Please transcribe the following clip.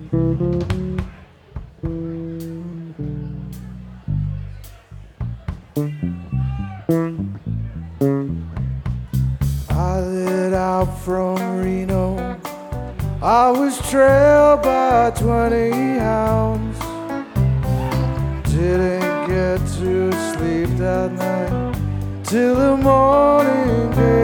I lit out from Reno. I was trailed by 20 hounds. Didn't get to sleep that night till the morning came.